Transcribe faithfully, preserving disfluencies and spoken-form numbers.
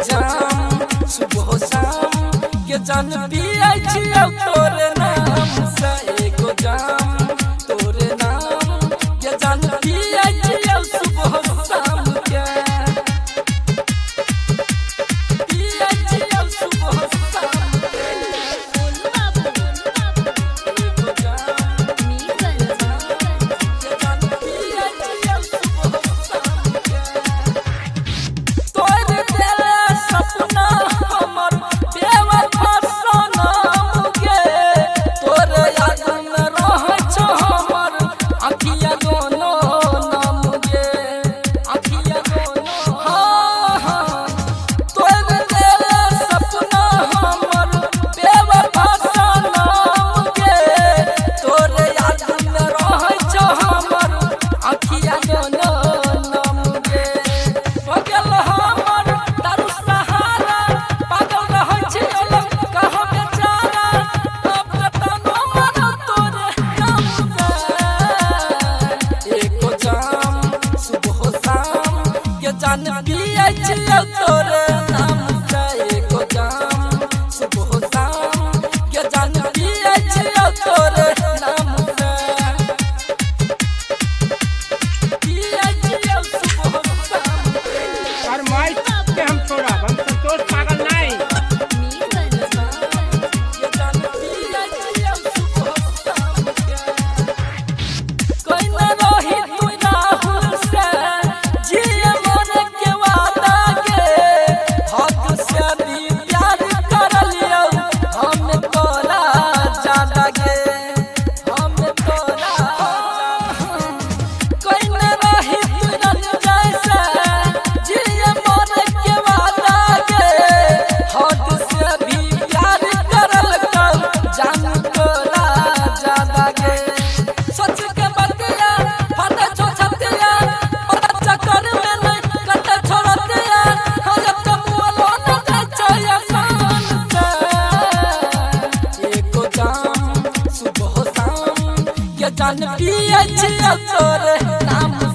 जाम सुबह शाम के जान पिया छियौ तोरे नाम से एगो जाम तोरे नाम के जान पिया छियौ सुबह शाम के पिया छियौ सुबह शाम के एगो जाम के जान पिया छियौ सुबह शाम के तोरे तेरे सपना हमर बेवफा सनम के तोरे याद में रहै छौ हमर अखिया दोनो नाम गे अखिया दोनो हाँ हाँ तोरे तेरे सपना हमर बेवफा सनम के तोरे याद में रहै छौ हमर अखिया दोनो नाम गे पागल हमर तारू सहारा पागल रहै छै अलग कहाँ बेचारा अब कतनो मरो तोरे नाम से एको जाम सुबह शाम के जान पियै छियौ तोरे नाम से एको जाम सुबह शाम के जान पियै छियौ तोरे नाम से पियै छियौ सुबह शाम और माई के हम छोड़ा हम संतोष पागल नहीं के जान पिया छियौ सुबह शाम के कोई न रही तू राहुल से जिए मन के वादा के हद से भी प्यार कर लियौ हम तोरा ज्यादा गे हम तोरा कोई न रही तू रंजय से जिए मन के वादा के हद से भी प्यार करल कर जान तोरा ज्यादा गे सोच के बतिया फटे छो छतिया पता चक्कर में नहीं कटे छोड़तिया हम कमुआ न जाय आसान से एको जाम सुबह शाम के जान पियै छियौ तोरे नाम